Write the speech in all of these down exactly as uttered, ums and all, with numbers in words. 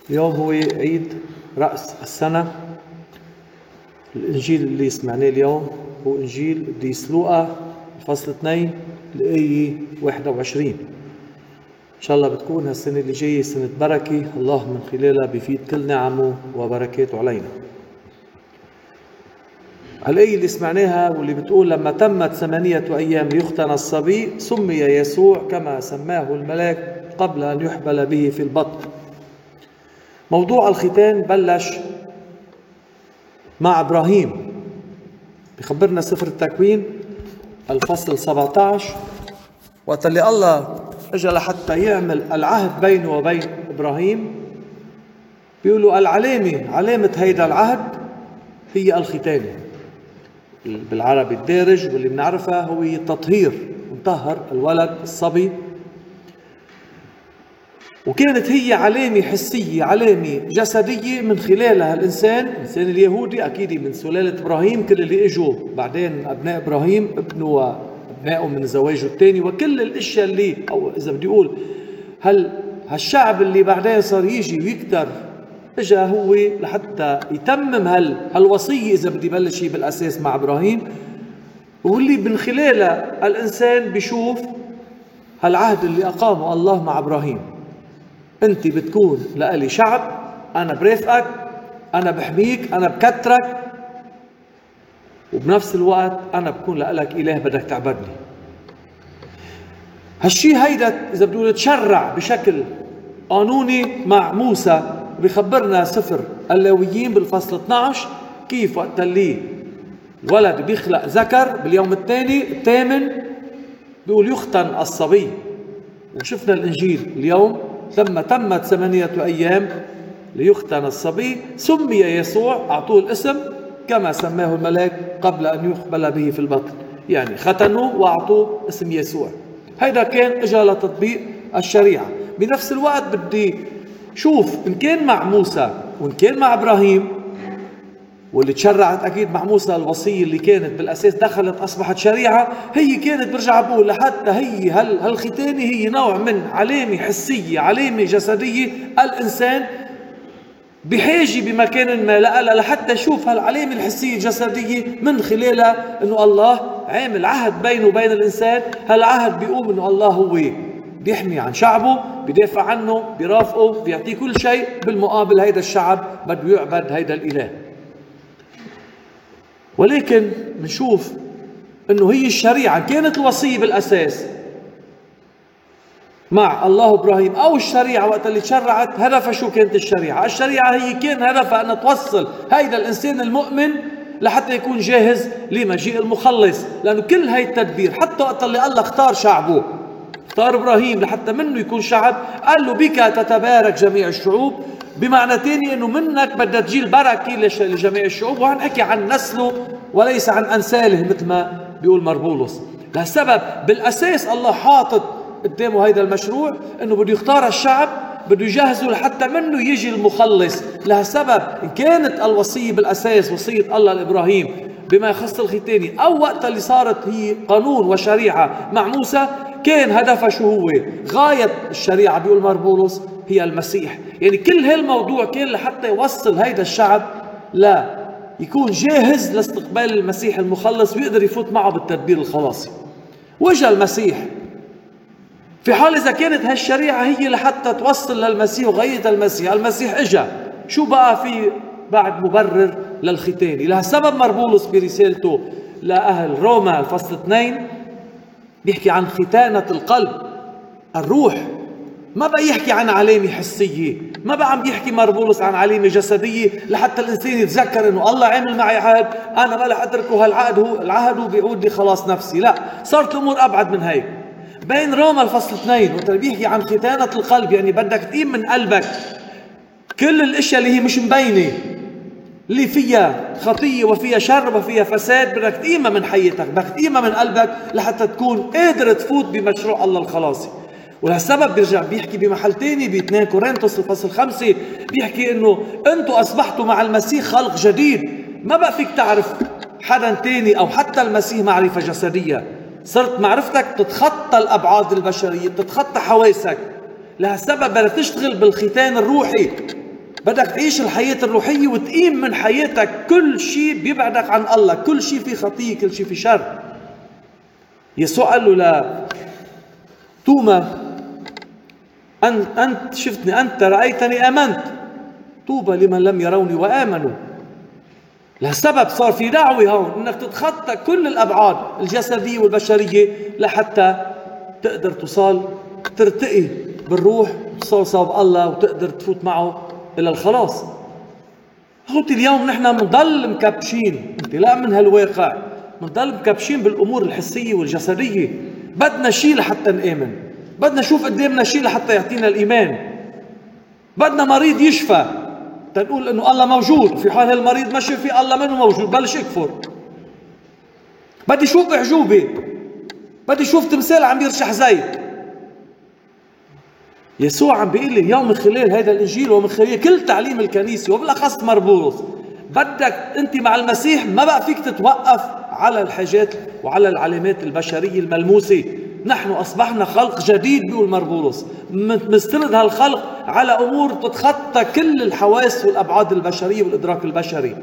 اليوم هو عيد رأس السنة. الإنجيل اللي سمعناه اليوم هو إنجيل قديس لوقا فصل اثنين الآية واحد وعشرين. إن شاء الله بتكون هالسنة اللي جاية سنة بركة، الله من خلالها بيفيد كل نعمه وبركاته علينا. الآية اللي سمعناها واللي بتقول لما تمت ثمانية أيام ليختن الصبي سمي يسوع كما سماه الملاك قبل أن يحبل به في البطن. موضوع الختان بلش مع إبراهيم، بخبرنا سفر التكوين الفصل سبعة عشر، وقت اللي الله اجى لحتى يعمل العهد بينه وبين إبراهيم بيقولوا العلامة علامة هيدا العهد هي الختان. بالعربي الدارج واللي بنعرفها هو التطهير، نطهر الولد الصبي، وكانت هي علامة حسية، علامة جسدية من خلالها الإنسان الإنسان اليهودي أكيد من سلالة إبراهيم، كل اللي إجوا بعدين أبناء إبراهيم ابنه وأبنائه من زواجه الثاني وكل الأشياء اللي، أو إذا بدي أقول هل هالشعب اللي بعدين صار يجي ويكتر، إجا هو لحتى يتمم هال هالوصية إذا بدي بلش بالأساس مع إبراهيم، واللي من خلالها الإنسان بيشوف هالعهد اللي أقامه الله مع إبراهيم. أنت بتكون لألي شعب، أنا برافقك، أنا بحميك، أنا بكترك، وبنفس الوقت أنا بكون لألك إله بدك تعبدني. هالشي هيدا إذا بدو تشرع بشكل قانوني مع موسى. بيخبرنا سفر اللاويين بالفصل اثنعش كيف وقت اللي ولد بيخلق ذكر باليوم الثاني الثامن بيقول يختن الصبي. وشفنا الإنجيل اليوم لما تمت ثمانية أيام ليختن الصبي سمي يسوع، أعطوه الاسم كما سماه الملاك قبل أن يقبل به في البطن، يعني ختنوه وأعطوه اسم يسوع. هيدا كان إجا لتطبيق الشريعة. بنفس الوقت بدي شوف إن كان مع موسى وإن كان مع إبراهيم، واللي تشرعت أكيد مع موسى الوصية اللي كانت بالأساس دخلت أصبحت شريعة، هي كانت برجع بقول لحتى هي هل هالختانة هي نوع من علامة حسية، علامة جسدية، الإنسان بحاجة بمكان ما لها لحتى شوف هالعلامة الحسية الجسدية من خلالها إنه الله عامل عهد بينه وبين الإنسان. هالعهد بيقوم إنه الله هو بيحمي عن شعبه، بيدافع عنه، بيرافقه، بيعطيه كل شيء، بالمقابل هيدا الشعب بده يعبد هيدا الإله. ولكن بنشوف انه هي الشريعة كانت الوصية بالاساس مع الله ابراهيم، او الشريعة وقت اللي تشرعت هدفها شو كانت الشريعة؟ الشريعة هي كان هدفها ان توصل هيدا الانسان المؤمن لحتى يكون جاهز لمجيء المخلص. لانه كل هاي التدبير حتى وقت اللي الله اختار شعبه، اختار ابراهيم لحتى منه يكون شعب، قال له بك تتبارك جميع الشعوب، بمعنى تاني انه منك بدها تجي البركه لجميع الشعوب، وهنحكي عن نسله وليس عن انساله مثل ما بيقول مربولس. لهالسبب بالاساس الله حاطط قدامه هيدا المشروع انه بده يختار الشعب، بده يجهزه لحتى منه يجي المخلص. لهالسبب ان كانت الوصيه بالاساس وصيه الله لابراهيم بما يخص الختانه، او وقت اللي صارت هي قانون وشريعه مع موسى، كان هدفها شو هو؟ غايه الشريعه بيقول مربولس هي المسيح. يعني كل هالموضوع كان لحتى يوصل هيدا الشعب لا يكون جاهز لاستقبال المسيح المخلص ويقدر يفوت معه بالتدبير الخلاصي. وجا المسيح في حال إذا كانت هالشريعة هي لحتى توصل للمسيح وغاية المسيح، المسيح إجا شو بقى في بعد مبرر للختان؟ لهالسبب مربولس برسالته لأهل روما الفصل اثنين بيحكي عن ختانة القلب، الروح. ما بقى يحكي عن علامة حسية، ما بقى عم بيحكي مربولس عن علامة جسدية لحتى الإنسان يتذكر إنه الله عامل معي عهد، أنا ما رح أتركه هالعهد، هو العهد هو بيعود لي خلاص نفسي. لا، صارت الأمور أبعد من هيك. بين روما الفصل اثنين وقت بيحكي عن ختانة القلب، يعني بدك تقيم من قلبك كل الأشياء اللي هي مش مبينة، اللي فيها خطية وفيها شر وفيها فساد، بدك تقيمها من حياتك، بدك تقيمها من قلبك لحتى تكون قادر تفوت بمشروع الله الخلاصي. ولهالسبب بيرجع بيحكي بمحل تاني باثنين كورنثوس الفصل خمسة بيحكي انه انتم اصبحتوا مع المسيح خلق جديد. ما بقى فيك تعرف حدا تاني او حتى المسيح معرفة جسدية، صرت معرفتك تتخطى الابعاد البشرية، تتخطى حواسك. لهالسبب بدك تشتغل بالختان الروحي بدك تعيش الحياة الروحية وتقيم من حياتك كل شيء بيبعدك عن الله، كل شيء في خطية، كل شيء في شر. يسوع قال له لتوما أن أنت شفتني، أنت رأيتني آمنت، طوبى لمن لم يروني وآمنوا. لهالسبب صار في دعوة هون انك تتخطى كل الابعاد الجسدية والبشرية لحتى تقدر توصل ترتقي بالروح وتصل صوب الله وتقدر تفوت معه الى الخلاص. اخوتي اليوم نحن منضل مكبشين انطلاقا من هالواقع، منضل مكبشين بالامور الحسية والجسدية. بدنا شيء لحتى نآمن، بدنا نشوف قدامنا شيء لحتى يعطينا الايمان، بدنا مريض يشفى تنقول انه الله موجود، في حال هالمريض ما شفي الله منه موجود بلش اكفر. بدي شوف اعجوبه، بدي شوف تمثال عم يرشح زيت. يسوع عم بيقول لي اليوم من خلال هذا الانجيل ومن خلال كل تعليم الكنيسه وبالاخص مربولوس، بدك انت مع المسيح ما بقى فيك تتوقف على الحاجات وعلى العلامات البشريه الملموسه. نحن أصبحنا خلق جديد بيقول مربولوس، مستند هالخلق على أمور تتخطى كل الحواس والأبعاد البشرية والإدراك البشري.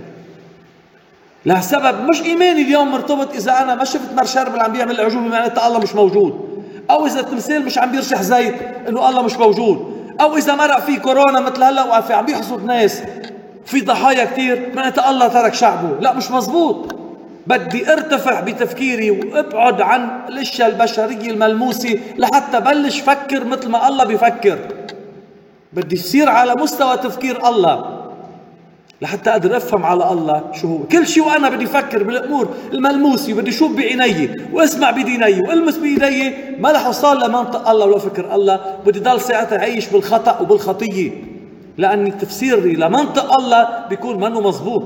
لهالسبب مش إيماني اليوم مرتبط إذا أنا ما شفت مار شربل عم بيعمل العجوبة معناتها الله مش موجود، أو إذا التمثال مش عم بيرشح زيت إنه الله مش موجود، أو إذا مرق في كورونا مثل هلا وفي عم بيحصد ناس في ضحايا كتير معناتها الله ترك شعبه. لا، مش مزبوط. بدي ارتفع بتفكيري وابعد عن الاشياء البشرية الملموسة لحتى بلش فكر مثل ما الله بيفكر. بدي يصير على مستوى تفكير الله لحتى اقدر افهم على الله شو هو كل شيء. وانا بدي افكر بالامور الملموسة وبدي اشوف بعيني واسمع بديني والمس بايدي، ما رح اوصل لمنطق الله ولا فكر الله. بدي ضل ساعتها اعيش بالخطأ وبالخطية، لأن تفسيري لمنطق الله بيكون منه مزبوط.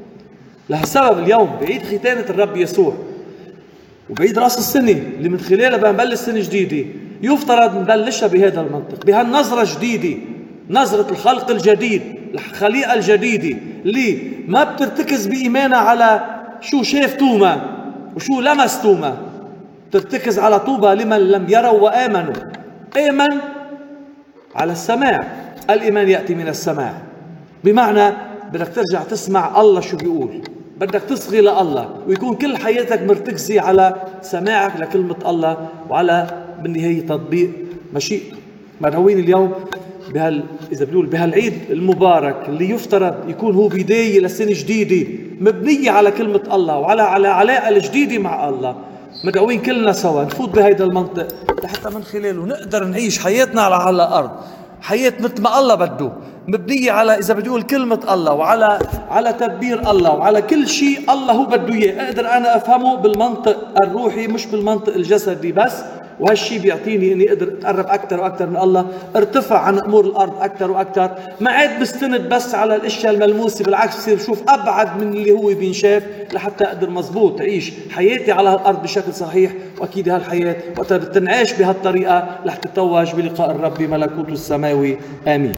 لهالسبب اليوم بعيد ختانة الرب يسوع وبعيد راس السنة اللي من خلالها بنبلش سنة جديدة، يفترض نبلشها بهذا المنطق، بهالنظرة جديدة، نظرة الخلق الجديد، الخليقة الجديدة اللي ما بترتكز بإيمانها على شو شاف توما وشو لمس توما، ترتكز على طوبى لمن لم يروا وآمنوا. آمن على السماع، الإيمان يأتي من السماع، بمعنى بدك ترجع تسمع الله شو بيقول، بدك تصغي لله ويكون كل حياتك مرتكزة على سماعك لكلمة الله وعلى بالنهاية تطبيق مشيئته. مدعوين اليوم بهال إذا بنقول بهالعيد المبارك اللي يفترض يكون هو بداية لسنة جديدة مبنية على كلمة الله وعلى على علاقة الجديدة مع الله. مدعوين كلنا سوا نفوت بهيدا المنطق لحتى من خلاله نقدر نعيش حياتنا على على الأرض حياة مثل ما الله بده، مبنية على إذا بدي أقول كلمة الله وعلى على تدبير الله وعلى كل شيء الله هو بده إياه، أقدر أنا أفهمه بالمنطق الروحي مش بالمنطق الجسدي بس. وهالشيء بيعطيني إني أقدر أتقرب أكثر وأكثر من الله، ارتفع عن أمور الأرض أكثر وأكثر، ما عاد بستند بس على الأشياء الملموسة، بالعكس بصير بشوف أبعد من اللي هو بينشاف لحتى أقدر مزبوط أعيش حياتي على هالأرض بشكل صحيح. وأكيد هالحياة وقت تنعاش بهالطريقة رح تتوج بلقاء الرب ملكوته السماوي. آمين.